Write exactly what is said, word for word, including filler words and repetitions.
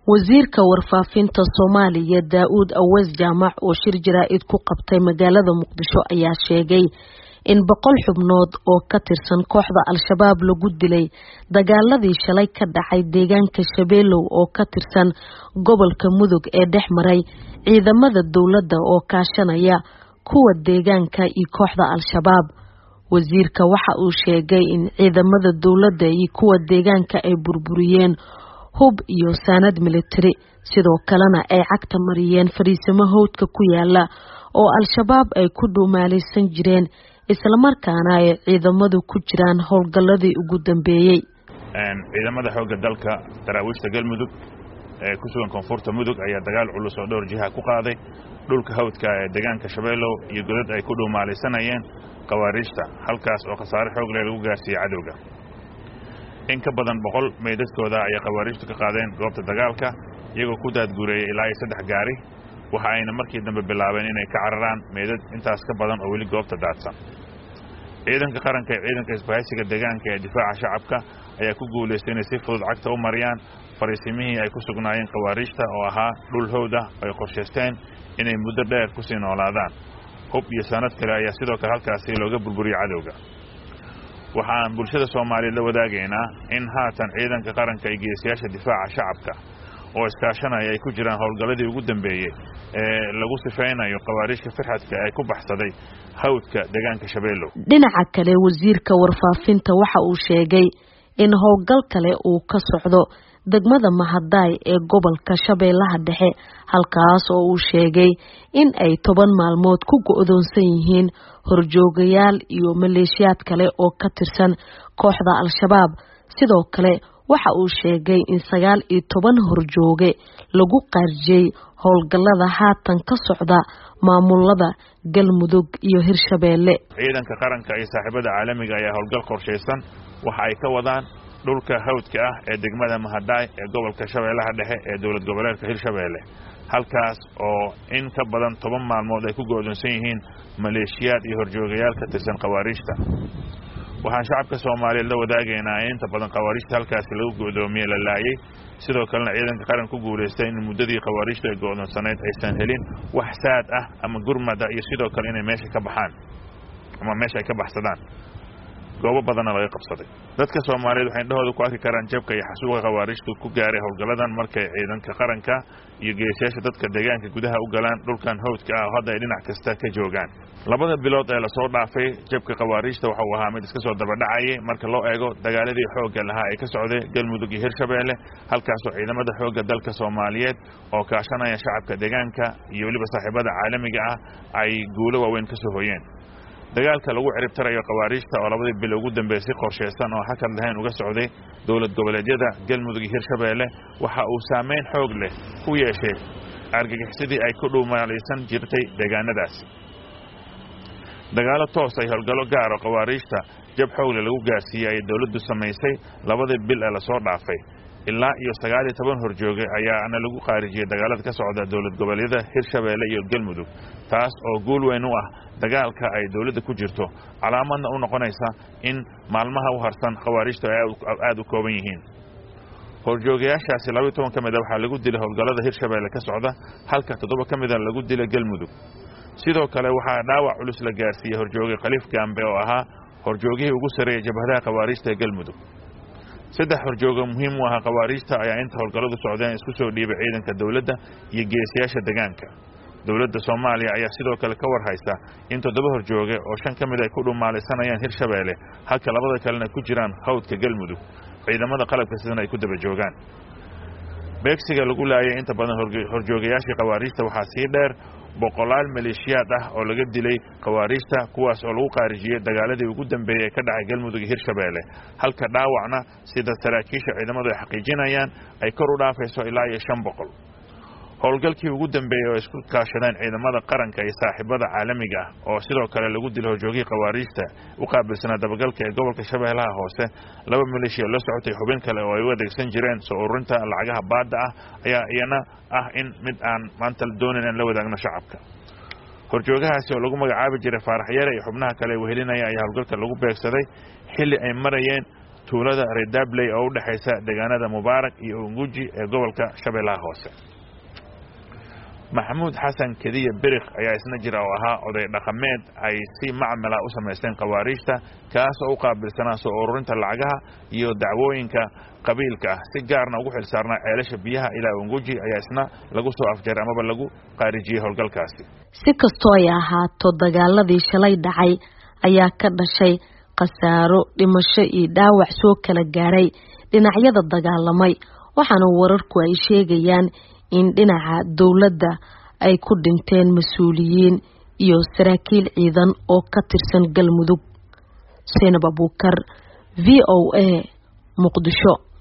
wasiirka warfaafinta Soomaaliya Daawud Aweys Jaamac oo shir jaraa'id ku qabtay magaalada Muqdisho ayaa sheegay in boqol xubnood oo ka tirsan kooxda Al-Shabaab lagu dilay dagaaladii shalay ka dhacay deegaanka Shabeelow oo ka tirsan gobolka Mudug ee dhexmaray ciidamada dawladda oo kaashanaya kuwa deegaanka iyo kooxda Al-Shabaab. wasiirka waxa uu sheegay in ciidamada dawladda iyo kuwa deegaanka ay burburiyeen hub iyo sanad military sidoo kalena ay cagta mariyeen fariisimo howdka ku yaala oo Al-Shabaab ay ku dhuumaalaysan jireen isla markaana ay ciidamadu ku jiraan howlgaladii ugu dambeeyay. ciidamada xoogga dalka daraawiishta Galmudug ee ku sugan koonfurta Mudug ayaa dagaal culus oo dhowr jiha ku qaaday dhulka howdka ee deegaanka Shabeelow iyo godad ay ku dhuumaalaysanayeen qawaariijta halkaas oo khasaare xoog leh lagu gaarsiiyay cadawga. in ka badan boqol meedadkooda ay qawaariijtu ka qaadeen goobta dagaalka iyagoo ku daadguureeyay ilaa saddex gaari waxa ayna markii dambe bilaabeen inay ka cararaan meedad intaas ka badan oo weli goobta daadsan. ciidanka qaranka ee ciidanka isbahaysiga deegaanka ee difaaca shacabka ayaa ku guuleystay inay si fudud cagta u mariyaan fariisimihii ay ku sugnaayeen qawaariijta oo ahaa dhul howd ah ay qorshaysteen inay muddo dheer ku sii noolaadaan. hub iyo sanad kale ayaa sidoo kale halkaasi looga burburiyay cadawga. waxaan bulshada Soomaaliyeed la wadaagaynaa in haatan ciidanka qaranka iyo geesiyaasha difaaca shacabka oo iskaashanaya ay ku jiraan howlgaladii ugu dambeeyay ee lagu sifeynayo qawaariijka firxadka ay ku baxsaday howdka deegaanka Shabeelow. dhinaca kale wasiirka warfaafinta waxa uu sheegay in howlgal kale uu ka socdo degmada Mahadaay ee gobolka Shabeellaha Dhexe halkaas oo uu sheegay in ay toban maalmood ku go'doonsan yihiin horjoogayaal iyo maleeshiyaad kale oo ka tirsan kooxda Al-Shabaab. sidoo kale waxa uu sheegay in sagaal iyo toban horjooge lagu qaarjiyay howlgalada haatan ka socda maamulada Galmudug iyo Hirshabeelle. ciidanka qaranka iyo saaxiibada caalamiga ayaa howlgal qorsheysan waxa ay ka wadaan dhulka howdka ah ee degmada Mahadaay ee gobolka Shabeellaha Dhexe ee dawlad goboleedka Hirshabeelle halkaas oo in ka badan toban maalmood ay ku go'doonsan yihiin maleeshiyaad iyo horjoogayaal ka tirsan qawaariijta. waxaan shacabka Soomaaliyeed la wadaagaynaa in inta badan qawaariijta halkaas lagu go'doomiyay la laayay sidoo kalena ciidanka qaranka ku guuleystay in muddadii qawaariijta ay go'doonsaneed aysan helin wax saad ah ama gurmada iyo sidoo kale inay meesha ka baxaan ama meesha ay ka baxsadaan goobo badan laga qabsaday. dadka Soomaaliyeed waxay indhahooda ku arki karaan jabka iyo xasuuqa qawaariijtu ku gaaray howlgaladan markay ciidanka qaranka iyo geesiyaasha dadka deegaanka gudaha u galaan dhulkan howdka ah oo hadda ay dhinac kasta ka joogaan. labada bilood ee la soo dhaafay jabka qawaariijta waxa uu ahaa mid iska soo daba dhacayay marka loo eego dagaaladii xoogga lahaa ee ka socday Galmudug iyo Hirshabeelle halkaas oo ciidamada xoogga dalka Soomaaliyeed oo kaashanaya shacabka deegaanka iyo waliba saaxiibada caalamiga ah ay guulo waaweyn ka soo hooyeen. dagaalka lagu cirib tirayo qawaariijta oo labadii bil ugu dambeysay qorsheysan oo hakad lahayn uga socday dawlad goboleedyada Galmudug iyo Hirshabeelle waxa uu saameyn xoog leh ku yeeshay argagixisada ay ku dhuumaalaysan jirtay deegaanadaas. dagaalo toos ay howlgalo gaar ah qawaariijta jab xoog leh lagu gaarsiiyay dawladdu sameysay labadii bil ee la soo dhaafay ilaa iyo sagaal iyo toban horjooge ayaa ana lagu qaarijiyay dagaalada ka socda dawlad goboleedyada Hirshabeelle iyo Galmudug taas oo guul weyn u ah dagaalka ay dawladda ku jirto calaamadna u noqonaysa in maalmaha u harsan qawaariijtu ay aad u kooban yihiin. horjoogayaashaasi laba iyo toban ka mid ah waxaa lagu dilay howlgalada Hirshabeelle ka socda halka toddoba ka mid ah lagu dilay Galmudug. sidoo kale waxaa dhaawac culus la gaarsiiyay horjooge Khaliif Gambe oo ahaa horjoogihii ugu sareeyay jabhadaha qawaariijta ee Galmudug. saddex horjooge muhiim u ah qawaariijta ayaa inta howlgaladu socdeen isku soo dhiibay ciidanka dawladda iyo geesiyaasha deegaanka. dawladda Soomaaliya ayaa sidoo kale ka war haysta in toddoba horjooge oo shan ka mid ay ku dhumaalaysanayaan Hirshabeelle halka labada kalena ku jiraan howdka Galmudug ciidamada qalabka sidan ay ku daba joogaan. beegsiga lagu laayay inta badan horjoogayaashii qawaariijta waxaa sii dheer boqolaal maleeshiyaad ah oo laga dilay qawaariijta kuwaas oo lagu qaarijiyay dagaaladii ugu dambeeyay ee ka dhacay Galmudug iyo Hirshabeelle halka dhaawacna sida saraakiisha ciidamadu ay xaqiijinayaan ay kor u dhaafayso ilaa iyo shan boqol. howlgalkii ugu dambeeyay oo isku kaashadeen ciidamada qaranka iyo saaxiibada caalamiga ah oo sidoo kale lagu dilay horjoogii qawaariijta u qaabilsanaa dabagalka ee gobolka Shabeellaha Hoose laba maleeshiya la socotay xubin kale oo ay u adeegsan jireen soo ururinta lacagaha baadda ah ayaa iyana ah in mid aan maanta doonin in la wadaagno shacabka. horjoogahaasi oo lagu magacaabi jiray Faarax Yare iyo xubnaha kale ee wehelinaya ayaa howlgalka lagu beegsaday xilli ay marayeen tuulada Redabley oo u dhaxaysa deegaanada Mubaarak iyo Unguji ee gobolka Shabeellaha Hoose. Maxamuud Xasan Kadiye Biriq ayaa isna jira oo ahaa oday dhaqameed ay si macmala u sameysteen qawaariijta kaas oo u qaabilsanaa soo ururinta lacagaha iyo dacwooyinka qabiilka si gaarna ugu xilsaarnaa ceelasha biyaha ilaa Unguji ayaa isna lagu soo afjaray amaba lagu qaarijiyay howlgalkaasi. Si kastoo ay ahaato dagaaladii shalay dhacay ayaa ka dhashay qasaaro dhimasho iyo dhaawac soo kala gaaray dhinacyada dagaalamay waxaana wararku ay sheegayaan in dhinaca dawladda ay ku dhinteen mas'uuliyiin iyo saraakiil ciidan oo ka tirsan Galmudug. Seenab Abuukar, V O A, Muqdisho.